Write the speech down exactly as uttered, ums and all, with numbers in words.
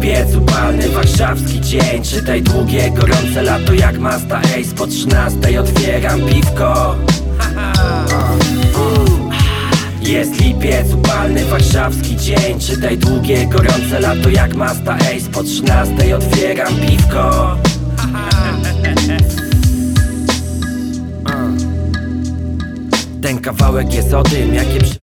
lipiec, upalny warszawski dzień. Czytaj długie, gorące lato jak Mazda Ace. Po trzynastej otwieram piwko. Jest lipiec, upalny warszawski dzień. Czytaj długie, gorące lato jak Mazda Ace. Po trzynastej otwieram piwko. Ten kawałek jest o tym, jakie